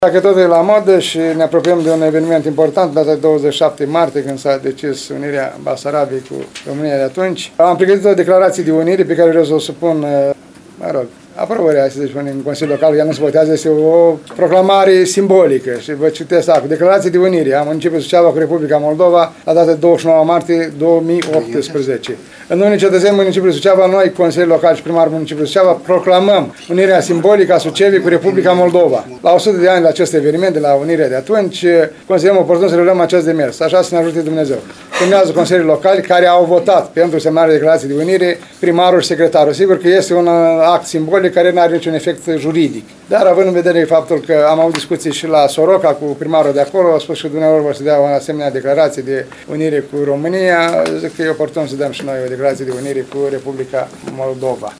Dacă tot e la modă și ne apropiem de un eveniment important, data de 27 martie, când s-a decis unirea Basarabiei cu România de atunci, am pregătit o declarație de unire pe care vreau să o supun, aprobarea, să zicem, în Consiliul Local, ea nu se votează, este o proclamare simbolică și vă citesc acum. Declarație de unire a municipiului Suceava cu Republica Moldova la data de 29 martie 2018. În numele cetățenii municipiului Suceava, noi, Consiliul Local și primarul municipiului Suceava, proclamăm unirea simbolică a Sucevei cu Republica Moldova. La 100 de ani de acest eveniment, de la unirea de atunci, considerăm oportun să reluăm acest demers. Așa să ne ajute Dumnezeu. Semnează Consiliul Locali care au votat pentru semnarea declarației de unire, primarul și secretarul. Sigur că este un act simbolic care nu are niciun efect juridic. Dar având în vedere faptul că am avut discuții și la Soroca cu primarul de acolo, a spus că dumneavoastră vor să dea o asemenea declarație de unire cu România, zic că e oportun să dăm și noi o declarație de unire cu Republica Moldova.